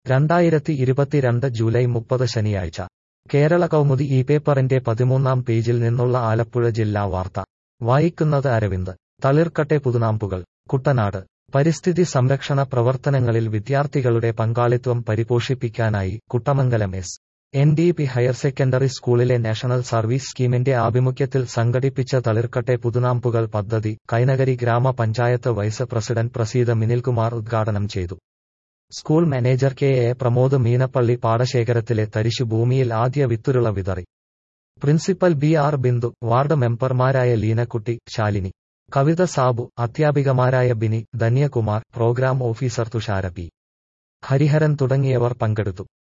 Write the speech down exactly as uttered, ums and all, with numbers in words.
രണ്ടായിരത്തി ഇരുപത്തിരണ്ട് ജൂലൈ മുപ്പത് ശനിയാഴ്ച കേരള കൗമുദി ഈ പേപ്പറിന്റെ പതിമൂന്നാം പേജിൽ നിന്നുള്ള ആലപ്പുഴ ജില്ലാ വാർത്ത വായിക്കുന്നത് അരവിന്ദ്. തളിർക്കട്ടെ പുതുനാമ്പുകൾ. കുട്ടനാട്. പരിസ്ഥിതി സംരക്ഷണ പ്രവർത്തനങ്ങളിൽ വിദ്യാർത്ഥികളുടെ പങ്കാളിത്തം പരിപോഷിപ്പിക്കാനായി Kuttamangalam S N D P higher secondary സ്കൂളിലെ നാഷണൽ സർവീസ് സ്കീമിന്റെ ആഭിമുഖ്യത്തിൽ സംഘടിപ്പിച്ച തളിർക്കട്ടെ പുതുനാമ്പുകൾ പദ്ധതി കൈനകരി ഗ്രാമപഞ്ചായത്ത് വൈസ് പ്രസിഡന്റ് പ്രസീത മിനിൽകുമാർ ഉദ്ഘാടനം ചെയ്തു. School manager K A Pramod Meenappally പാടശേഖരത്തിലെ തരിശു ഭൂമിയിൽ ആദ്യ വിത്തുരുള വിതറി. Principal B R Bindu, ward മെമ്പർമാരായ ലീനക്കുട്ടി, ശാലിനി, കവിത സാബു, അധ്യാപികമാരായ Bini, Dhanyakumar, programme officer Thushara P Hariharan തുടങ്ങിയവർ പങ്കെടുത്തു.